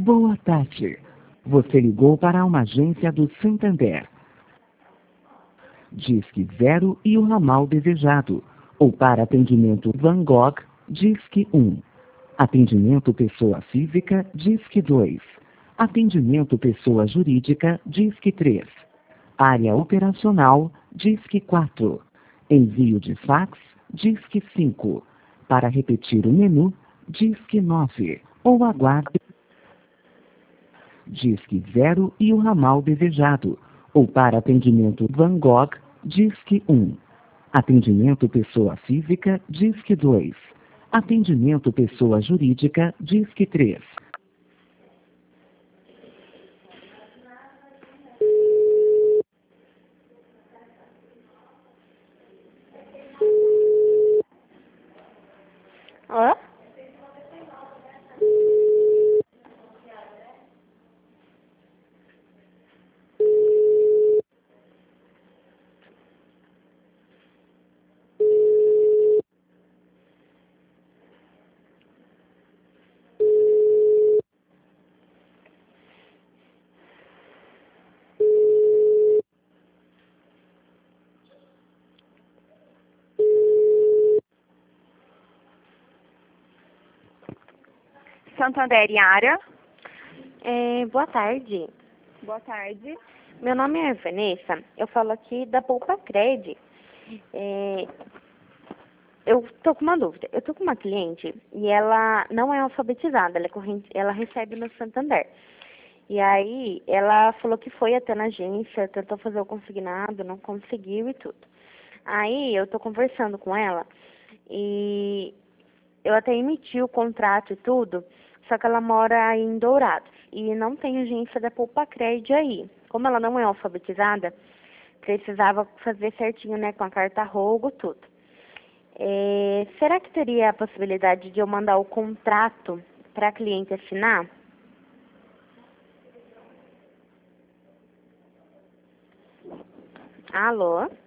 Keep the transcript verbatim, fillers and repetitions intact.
Boa tarde. Você ligou para uma agência do Santander. Disque zero e o ramal desejado. Ou para atendimento Van Gogh, Disque um. Atendimento pessoa física, Disque dois. Atendimento pessoa jurídica, Disque três. Área operacional, Disque quatro. Envio de fax, Disque cinco. Para repetir o menu, Disque nove. Ou aguarde. Disque zero e o ramal desejado. Ou para atendimento Van Gogh, Disque um. Atendimento pessoa física, Disque dois. Atendimento pessoa jurídica, Disque três. Alô? Santander e área. É, boa tarde. Boa tarde. Meu nome é Vanessa. Eu falo aqui da Poupa Cred. É, eu tô com uma dúvida. Eu tô com uma cliente e ela não é alfabetizada. Ela, é corrente, ela recebe no Santander. E aí ela falou que foi até na agência, tentou fazer o consignado, não conseguiu e tudo. Aí eu tô conversando com ela e eu até emiti o contrato e tudo, só que ela mora em Dourados e não tem agência da Poupa Cred aí. Como ela não é alfabetizada, precisava fazer certinho, né, com a carta rogo, tudo. É, será que teria a possibilidade de eu mandar o contrato para a cliente assinar? Alô?